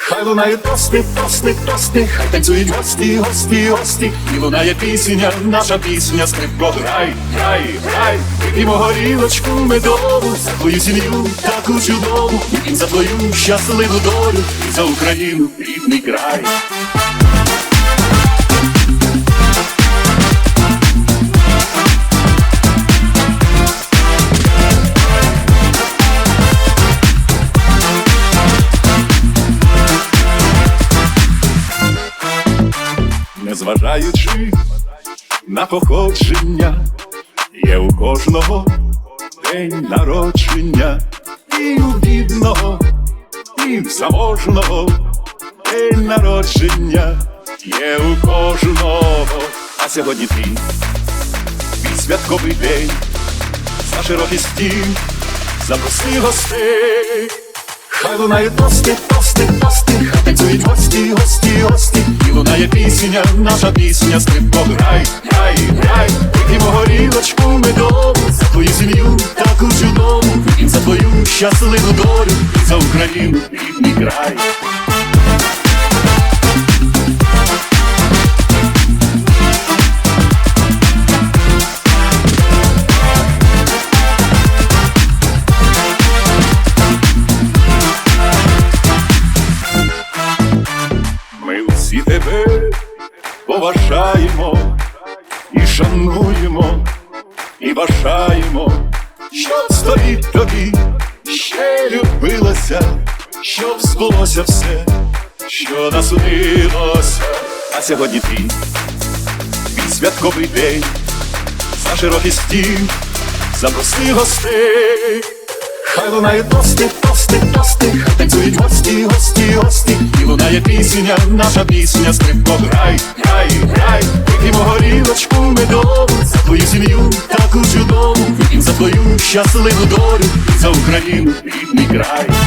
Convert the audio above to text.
Хай лунає тости, тости, тости, хай танцюють гості, гості, гості. І лунає пісня, наша пісня, скрипко, грай, грай, грай. Вип'ємо горілочку медову за твою сім'ю таку чудову. Вип'ємо за твою щасливу долю і за Україну, рідний край. Незважаючи на походження, є у кожного день народження, і у бідного, і в заможного день народження є у кожного. А сьогодні твій святковий день, за широкий стіл запроси гостей. Хай лунає тости, тости, тости, хай танцюють гості, гості, гості. І лунає пісня, наша пісня, скрипко, грай, грай, грай. Вип'ємо горілочку медову за твою сім'ю таку чудову. Вип'ємо за твою щасливу долю і за Україну, рідний край. Всі тебе поважаємо і шануємо, і бажаємо, щоб 100 літ тобі ще любилося, щоб збулося все, що насудилося. А сьогодні твій святковий день, за широкий стіл запроси гостей. Хай лунає тости, тости, тости, хай танцюють гості, гості, гості. І лунає пісня, наша пісня, скрипко, грай, грай, грай. Вип'ємо горілочку медову за твою сім'ю таку чудову. Вип'ємо за твою щасливу долю і за Україну, рідний край.